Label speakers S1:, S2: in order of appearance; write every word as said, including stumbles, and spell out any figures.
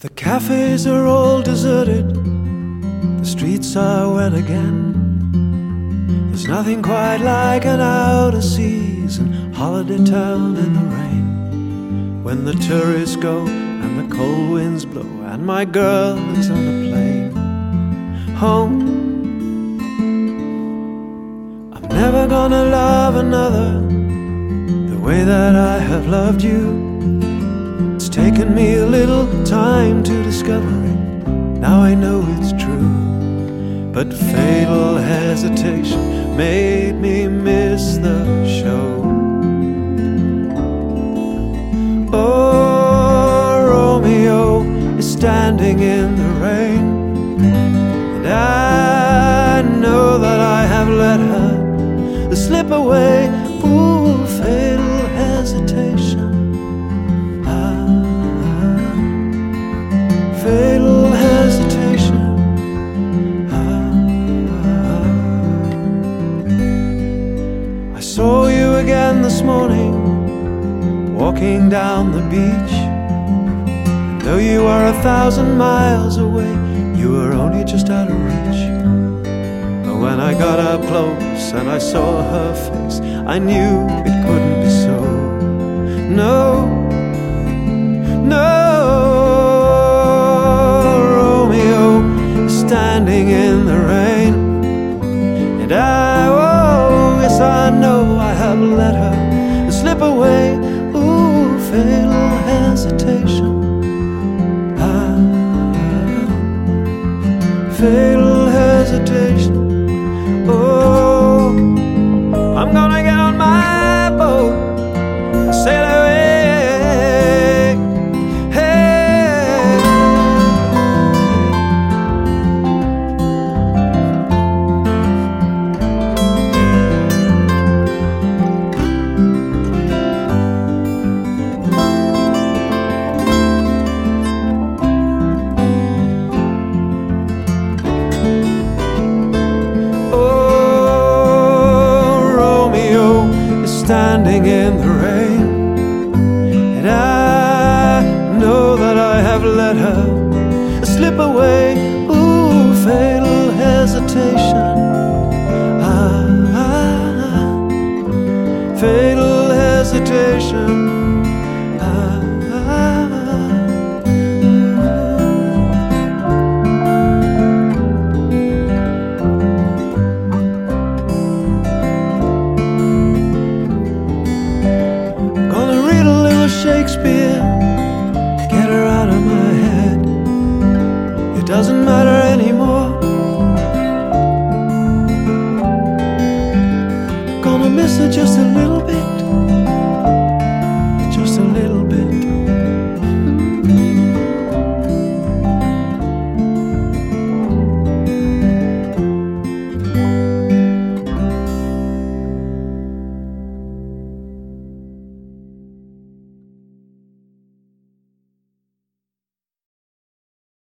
S1: The cafes are all deserted, the streets are wet again. There's nothing quite like an out-of-season holiday town in the rain, when the tourists go and the cold winds blow and my girl is on a plane home. I'm never gonna love another the way that I have loved you. It's taken me a little time to discover it, now I know it's true. But fatal hesitation made me miss the show. Oh, Romeo is standing in the rain, and I know that I have let her slip away. Ooh, fatal hesitation. Fatal hesitation. I saw you again this morning, walking down the beach. And though you are a thousand miles away, you were only just out of reach. But when I got up close and I saw her face, I knew it couldn't be so. No, no. Standing in the rain, and I, oh yes I know I have let her slip away. Ooh, fatal hesitation. Ah, fatal hesitation. Oh, I'm gonna get on my boat, sail away. Standing in the rain, and I know that I have let her slip away. Ooh, fatal hesitation. Ah, ah, fatal hesitation. Shakespeare, get her out of my head. It doesn't matter anymore. Gonna miss her just a little bit.